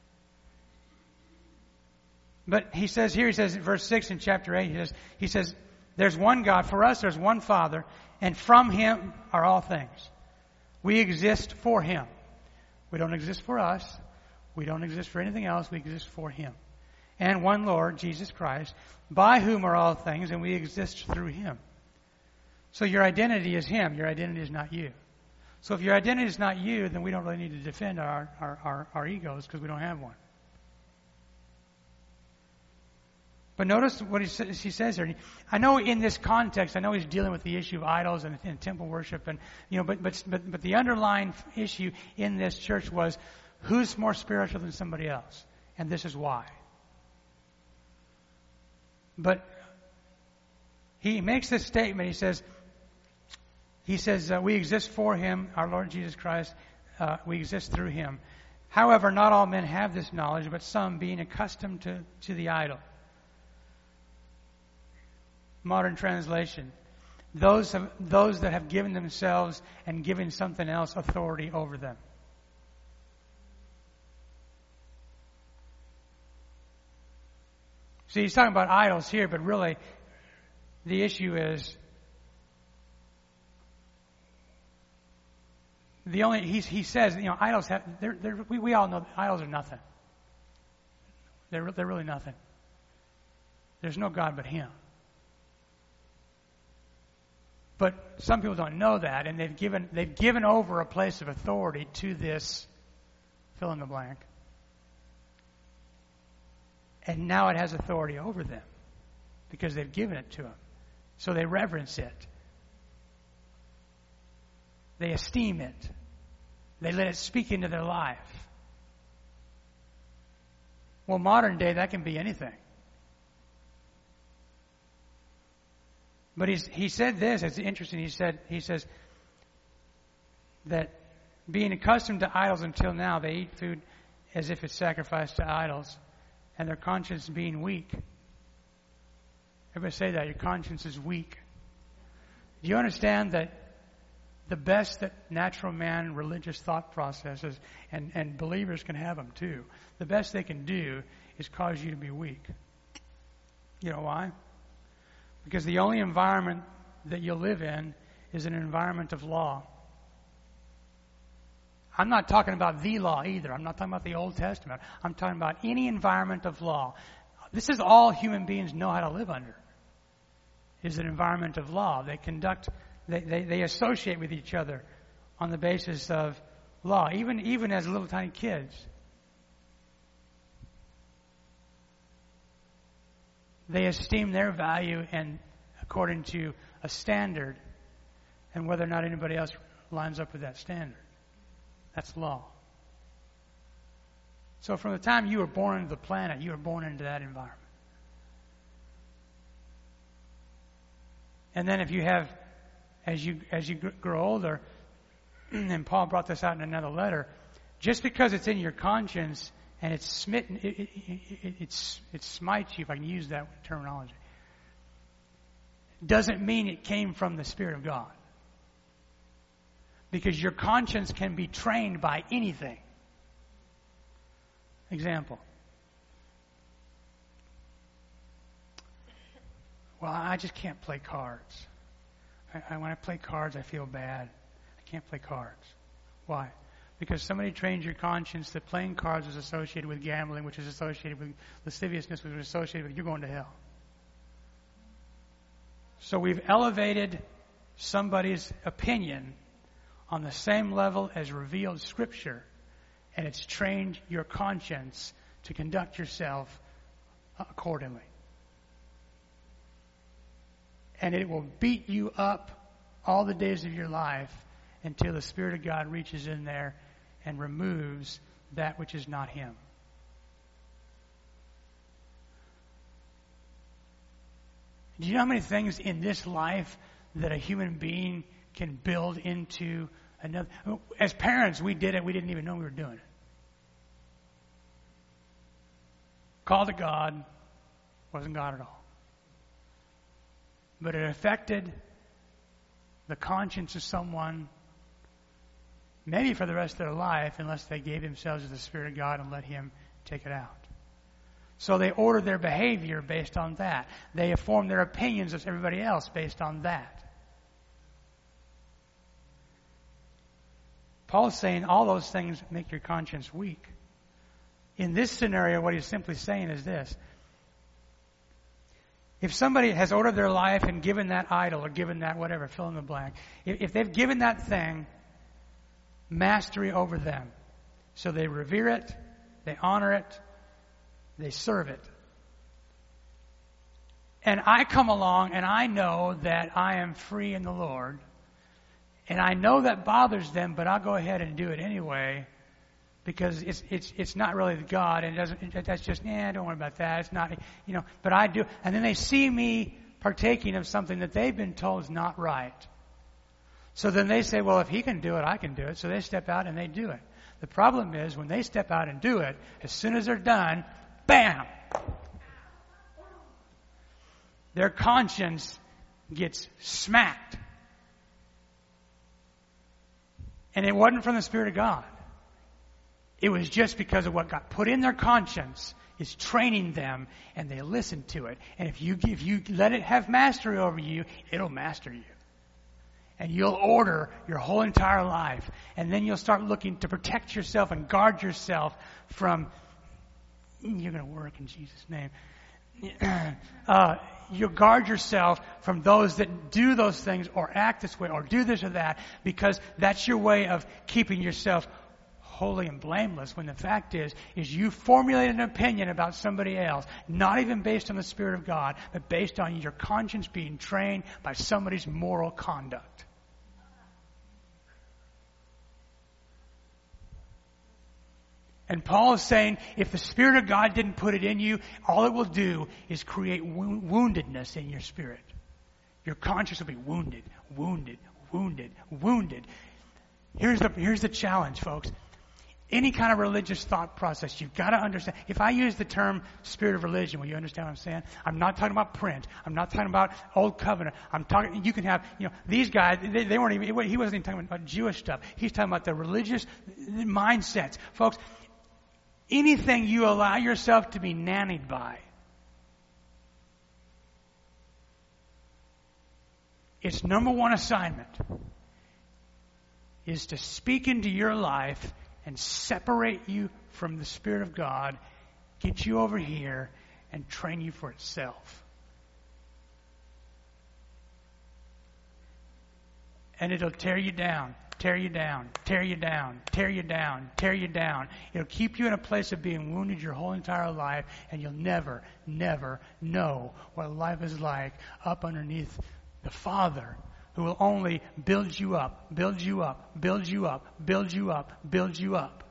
But he says here, he says in verse six in chapter eight, he says, he says, there's one God. For us, there's one Father, and from Him are all things. We exist for Him. We don't exist for us. We don't exist for anything else. We exist for Him. And one Lord, Jesus Christ, by whom are all things, and we exist through Him. So your identity is Him. Your identity is not you. So if your identity is not you, then we don't really need to defend our, our, our, our egos because we don't have one. But notice what he says, he says here. I know in this context, I know he's dealing with the issue of idols and, and temple worship, and you know, but but but but the underlying issue in this church was who's more spiritual than somebody else, and this is why. But he makes this statement. He says, he says uh, we exist for Him, our Lord Jesus Christ. Uh, we exist through Him. However, not all men have this knowledge, but some, being accustomed to to the idol. Modern translation. Those have, those that have given themselves and given something else authority over them. See, he's talking about idols here, but really the issue is the only, he, he says, you know, idols have, they're, they're, we, we all know that idols are nothing. They're, they're really nothing. There's no God but Him. But some people don't know that, and they've given they've given over a place of authority to this fill in the blank. And now it has authority over them because they've given it to Him. So they reverence it. They esteem it. They let it speak into their life. Well, modern day, that can be anything. But he's, he said this, it's interesting, he said, he says that being accustomed to idols until now, they eat food as if it's sacrificed to idols, and their conscience being weak. Everybody say that, your conscience is weak. Do you understand that the best that natural man, religious thought processes, and, and believers can have them too, the best they can do is cause you to be weak. You know why? Because the only environment that you'll live in is an environment of law. I'm not talking about the law either. I'm not talking about the Old Testament. I'm talking about any environment of law. This is all human beings know how to live under. Is an environment of law. They conduct, they, they, they associate with each other on the basis of law, even, even as little tiny kids. They esteem their value and according to a standard and whether or not anybody else lines up with that standard. That's law. So from the time you were born into the planet, you were born into that environment. And then if you have, as you as you grow older, and Paul brought this out in another letter, just because it's in your conscience and it's smitten, it, it, it, it's, it smites you, if I can use that terminology, doesn't mean it came from the Spirit of God. Because your conscience can be trained by anything. Example. Well, I just can't play cards. I, I, when I play cards, I feel bad. I can't play cards. Why? Because somebody trained your conscience that playing cards is associated with gambling, which is associated with lasciviousness, which is associated with you're going to hell. So we've elevated somebody's opinion on the same level as revealed Scripture, and it's trained your conscience to conduct yourself accordingly. And it will beat you up all the days of your life until the Spirit of God reaches in there and removes that which is not Him. Do you know how many things in this life that a human being can build into another? As parents, we did it. We didn't even know we were doing it. Call to God. Wasn't God at all. But it affected the conscience of someone, maybe for the rest of their life, unless they gave themselves to the Spirit of God and let Him take it out. So they ordered their behavior based on that. They formed their opinions of everybody else based on that. Paul's saying all those things make your conscience weak. In this scenario, what he's simply saying is this. If somebody has ordered their life and given that idol or given that whatever, fill in the blank, if, if they've given that thing mastery over them, so they revere it, they honor it, they serve it. And I come along and I know that I am free in the Lord, and I know that bothers them, but I'll go ahead and do it anyway. Because it's it's it's not really God, and it doesn't. That's just, eh, don't worry about that. It's not, you know. But I do, and then they see me partaking of something that they've been told is not right. So then they say, well, if he can do it, I can do it. So they step out and they do it. The problem is when they step out and do it, as soon as they're done, bam, their conscience gets smacked, and it wasn't from the Spirit of God. It was just because of what got put in their conscience is training them, and they listen to it. And if you if you let it have mastery over you, it'll master you. And you'll order your whole entire life. And then you'll start looking to protect yourself and guard yourself from, you're going to work in Jesus' name. Uh, you'll guard yourself from those that do those things or act this way or do this or that, because that's your way of keeping yourself holy and blameless, when the fact is, is you formulated an opinion about somebody else, not even based on the Spirit of God, but based on your conscience being trained by somebody's moral conduct. And Paul is saying, if the Spirit of God didn't put it in you, all it will do is create wo- woundedness in your spirit. Your conscience will be wounded, wounded, wounded, wounded. Here's the, here's the challenge, folks. Any kind of religious thought process, you've got to understand. If I use the term spirit of religion, will you understand what I'm saying? I'm not talking about print. I'm not talking about old covenant. I'm talking, you can have, you know, these guys, they, they weren't even, he wasn't even talking about Jewish stuff. He's talking about the religious mindsets. Folks, anything you allow yourself to be nannied by, its number one assignment is to speak into your life and separate you from the Spirit of God, get you over here, and train you for itself. And it'll tear you down, tear you down, tear you down, tear you down, tear you down. It'll keep you in a place of being wounded your whole entire life, and you'll never, never know what life is like up underneath the Father, who will only build you up, build you up, build you up, build you up, build you up.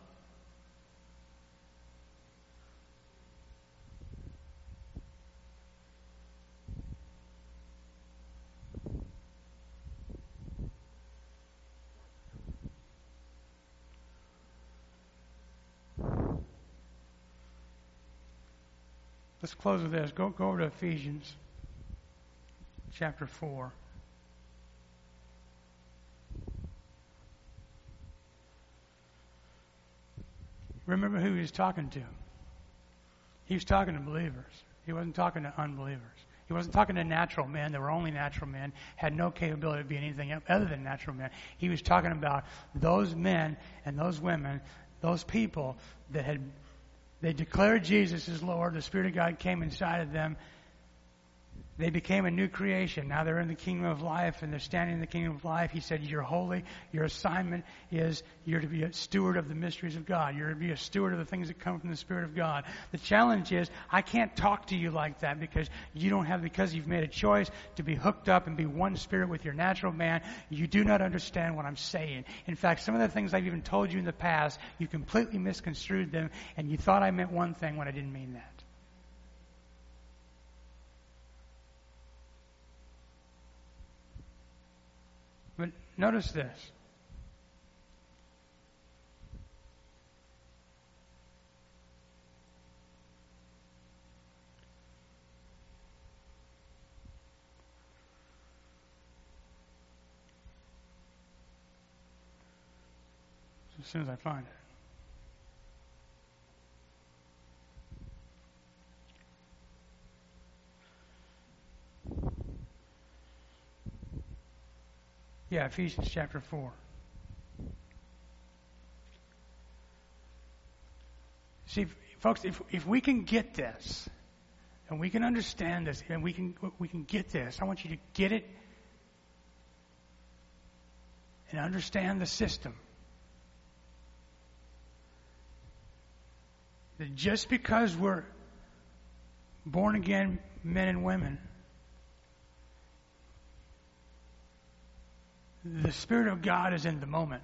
Let's close with this. Go, go over to Ephesians chapter four. Remember who he was talking to. He was talking to believers. He wasn't talking to unbelievers. He wasn't talking to natural men that were only natural men, had no capability of being anything other than natural men. He was talking about those men and those women, those people that had They declared Jesus as Lord. The Spirit of God came inside of them. They became a new creation. Now they're in the kingdom of life, and they're standing in the kingdom of life. He said, you're holy. Your assignment is you're to be a steward of the mysteries of God. You're to be a steward of the things that come from the Spirit of God. The challenge is, I can't talk to you like that because you don't have, because you've made a choice to be hooked up and be one spirit with your natural man. You do not understand what I'm saying. In fact, some of the things I've even told you in the past, you completely misconstrued them, and you thought I meant one thing when I didn't mean that. But notice this. As soon as I find it. Yeah, Ephesians chapter four. See, folks, if if we can get this, and we can understand this, and we can we can get this, I want you to get it and understand the system. That just because we're born again men and women, the Spirit of God is in the moment.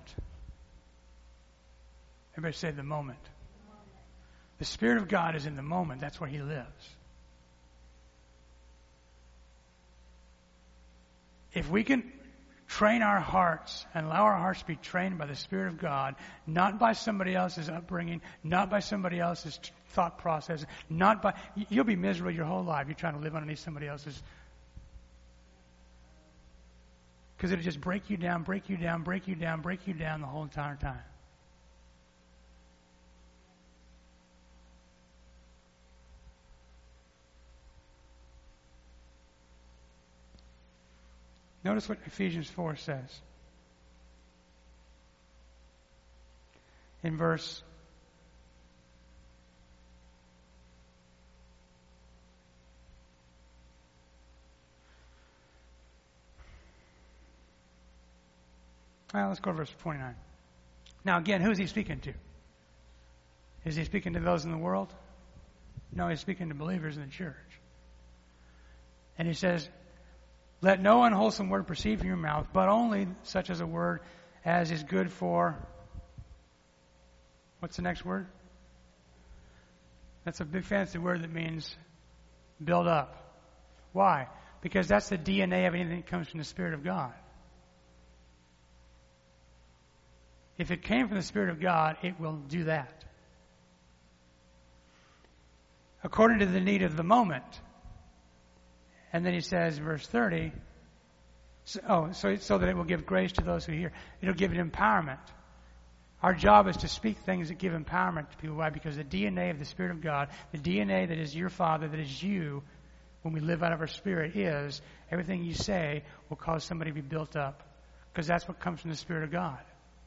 Everybody say the moment. The Spirit of God is in the moment. That's where He lives. If we can train our hearts and allow our hearts to be trained by the Spirit of God, not by somebody else's upbringing, not by somebody else's thought process, not by, you'll be miserable your whole life. You're trying to live underneath somebody else's. Because it'll just break you down, break you down, break you down, break you down the whole entire time. Notice what Ephesians four says. In verse Well, let's go to verse twenty-nine. Now again, who is he speaking to? Is he speaking to those in the world? No, he's speaking to believers in the church. And he says, let no unwholesome word proceed from your mouth, but only such as a word as is good for, what's the next word? That's a big fancy word that means build up. Why? Because that's the D N A of anything that comes from the Spirit of God. If it came from the Spirit of God, it will do that. According to the need of the moment. And then he says, verse thirty, so, oh, so, so that it will give grace to those who hear. It'll give it empowerment. Our job is to speak things that give empowerment to people. Why? Because the D N A of the Spirit of God, the D N A that is your Father, that is you, when we live out of our spirit, is everything you say will cause somebody to be built up. Because that's what comes from the Spirit of God.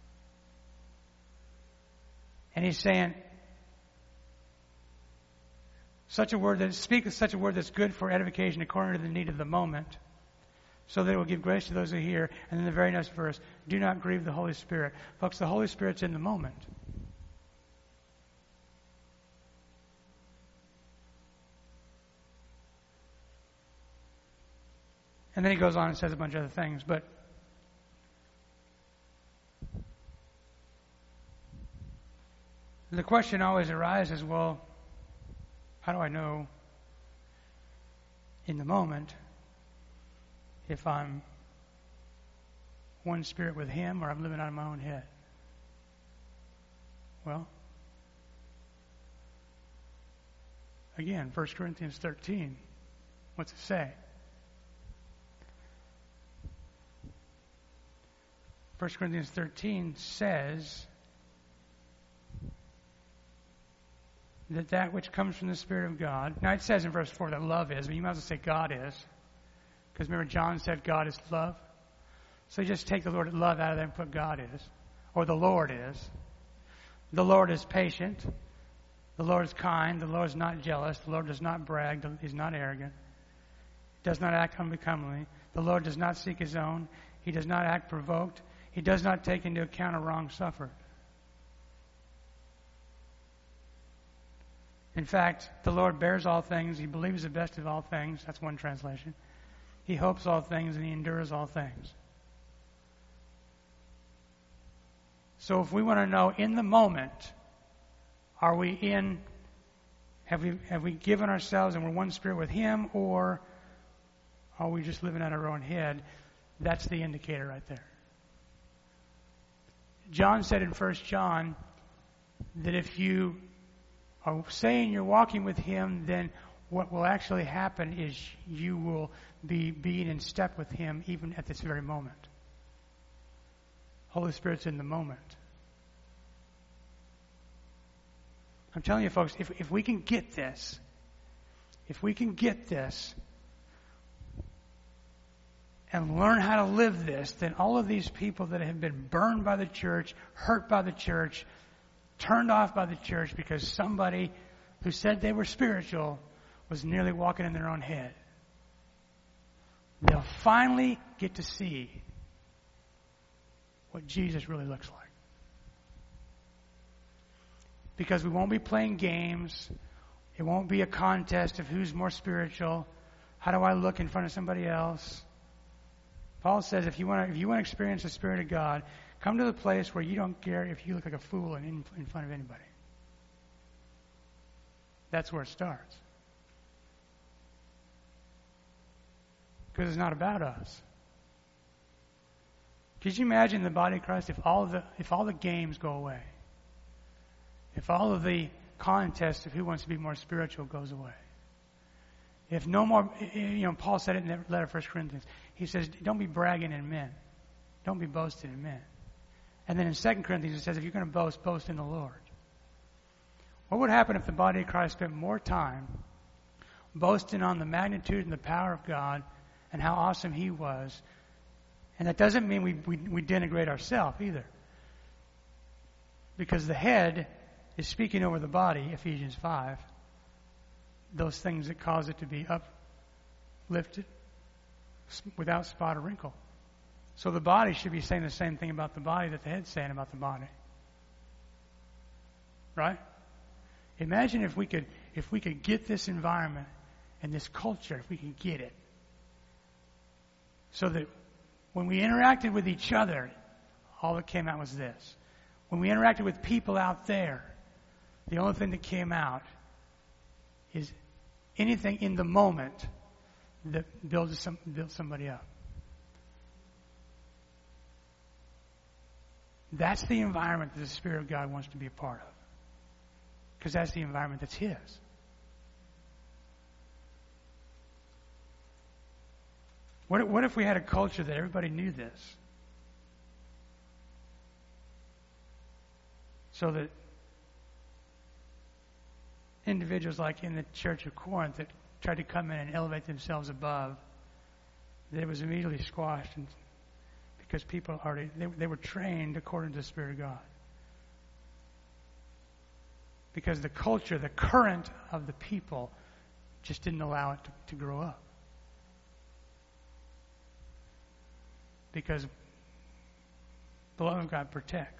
And he's saying, such a word that speak such a word that's good for edification according to the need of the moment, so that it will give grace to those who hear. And then the very next verse, do not grieve the Holy Spirit. Folks, the Holy Spirit's in the moment. And then he goes on and says a bunch of other things, but The question always arises, well, how do I know in the moment if I'm one spirit with Him or I'm living out of my own head? Well, again, First Corinthians thirteen, what's it say? First Corinthians thirteen says that that which comes from the Spirit of God. Now it says in verse four that love is, but you might as well say God is. Because remember John said God is love. So you just take the word love out of there and put God is. Or the Lord is. The Lord is patient. The Lord is kind. The Lord is not jealous. The Lord does not brag. He's not arrogant. Does not act unbecomingly. The Lord does not seek His own. He does not act provoked. He does not take into account a wrong suffered. In fact, the Lord bears all things. He believes the best of all things. That's one translation. He hopes all things and He endures all things. So if we want to know in the moment, are we in, have we have we given ourselves and we're one spirit with Him, or are we just living out our own head? That's the indicator right there. John said in First John that if you are saying you're walking with Him, then what will actually happen is you will be being in step with Him even at this very moment. Holy Spirit's in the moment. I'm telling you, folks, if, if we can get this, if we can get this and learn how to live this, then all of these people that have been burned by the church, hurt by the church, turned off by the church because somebody who said they were spiritual was nearly walking in their own head, they'll finally get to see what Jesus really looks like. Because we won't be playing games. It won't be a contest of who's more spiritual. How do I look in front of somebody else? Paul says if you want to, if you want to experience the Spirit of God, come to the place where you don't care if you look like a fool in, in front of anybody. That's where it starts. Because it's not about us. Could you imagine the body of Christ if all the if all the games go away? If all of the contest of who wants to be more spiritual goes away? If no more, you know, Paul said it in the letter of First Corinthians. He says, don't be bragging in men. Don't be boasting in men. And then in Second Corinthians it says, if you're going to boast, boast in the Lord. What would happen if the body of Christ spent more time boasting on the magnitude and the power of God and how awesome He was? And that doesn't mean we, we, we denigrate ourselves either. Because the head is speaking over the body, Ephesians five, those things that cause it to be uplifted without spot or wrinkle. So the body should be saying the same thing about the body that the head's saying about the body. Right? Imagine if we could if we could get this environment and this culture, if we could get it. So that when we interacted with each other, all that came out was this. When we interacted with people out there, the only thing that came out is anything in the moment that builds some, builds somebody up. That's the environment that the Spirit of God wants to be a part of. Because that's the environment that's His. What if, what if we had a culture that everybody knew this? So that individuals like in the church of Corinth that tried to come in and elevate themselves above, that it was immediately squashed, and because people already, they, they were trained according to the Spirit of God. Because the culture, the current of the people just didn't allow it to, to grow up. Because the love of God protects.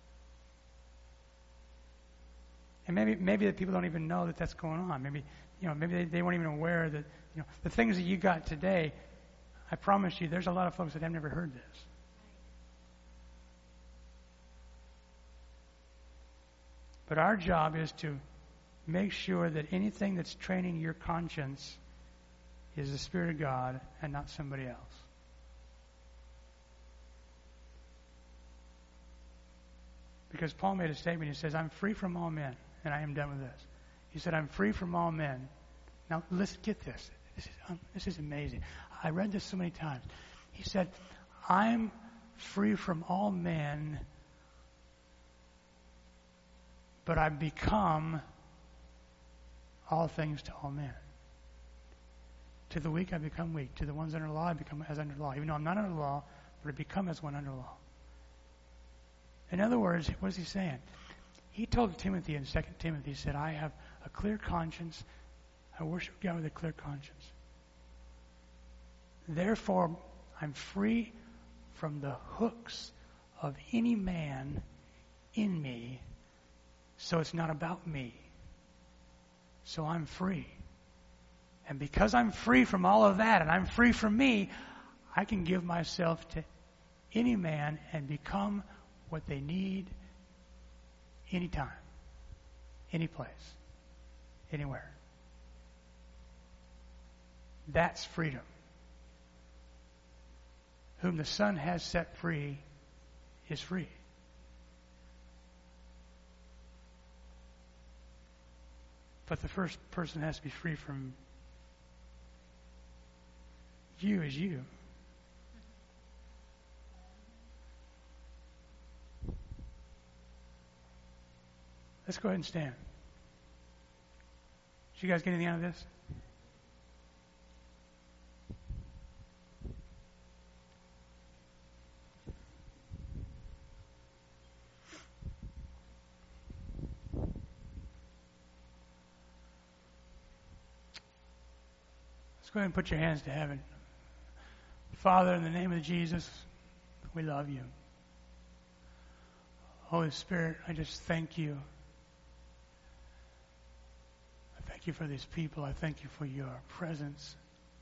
And maybe maybe the people don't even know that that's going on. Maybe you know maybe they, they weren't even aware that you know the things that you got today. I promise you, there's a lot of folks that have never heard this. But our job is to make sure that anything that's training your conscience is the Spirit of God and not somebody else. Because Paul made a statement. He says, I'm free from all men, and I am done with this. He said, I'm free from all men. Now, let's get this. This is, um, this is amazing. I read this so many times. He said, I'm free from all men, but I've become all things to all men. To the weak I become weak. To the ones under law I become as under law. Even though I'm not under law, but I become as one under law. In other words, what is he saying? He told Timothy in Second Timothy, he said, I have a clear conscience. I worship God with a clear conscience. Therefore, I'm free from the hooks of any man in me, so it's not about me. So I'm free. And because I'm free from all of that, and I'm free from me, I can give myself to any man and become what they need anytime, any place, anywhere. That's freedom. Whom the Son has set free is free. But the first person has to be free from you as you. Let's go ahead and stand. Did you guys get anything out of this? Let's go ahead and put your hands to heaven. Father, in the name of Jesus, we love you. Holy Spirit, I just thank you. I thank you for these people. I thank you for your presence.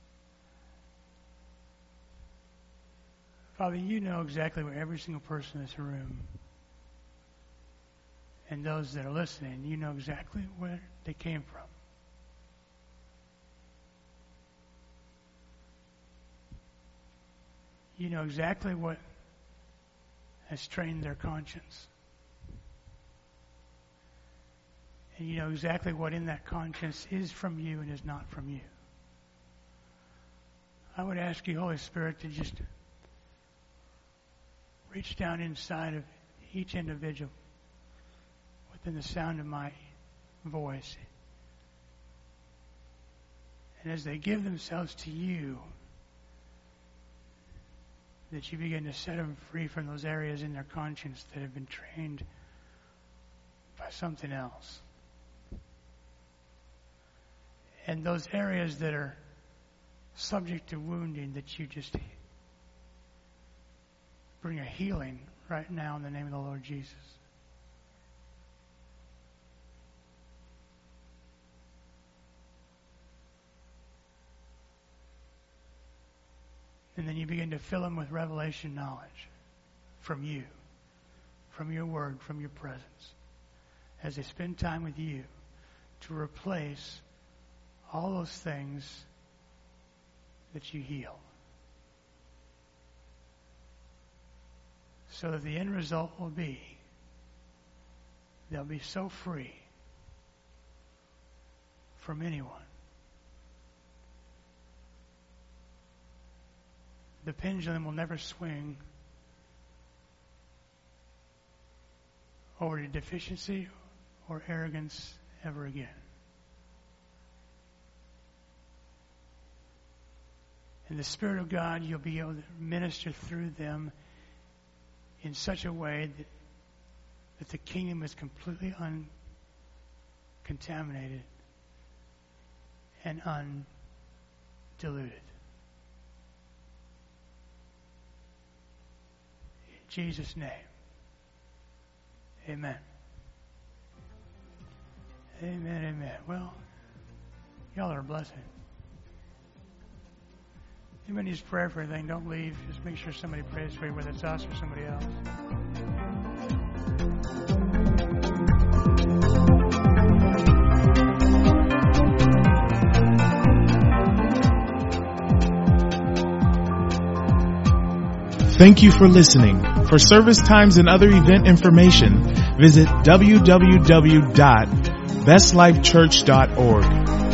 Father, you know exactly where every single person in this room and those that are listening, you know exactly where they came from. You know exactly what has trained their conscience. And you know exactly what in that conscience is from you and is not from you. I would ask you, Holy Spirit, to just reach down inside of each individual within the sound of my voice. And as they give themselves to you, that you begin to set them free from those areas in their conscience that have been trained by something else. And those areas that are subject to wounding, that you just bring a healing right now in the name of the Lord Jesus. And then you begin to fill them with revelation knowledge from you, from your word, from your presence, as they spend time with you to replace all those things that you heal. So that the end result will be they'll be so free from anyone. The pendulum will never swing over to deficiency or arrogance ever again. In the Spirit of God, you'll be able to minister through them in such a way that, that the kingdom is completely uncontaminated and undiluted. In Jesus' name, amen. Amen, amen. Well, y'all are a blessing. Anybody needs prayer for anything, don't leave. Just make sure somebody prays for you, whether it's us or somebody else. Thank you for listening. For service times and other event information, visit w w w dot best life church dot org.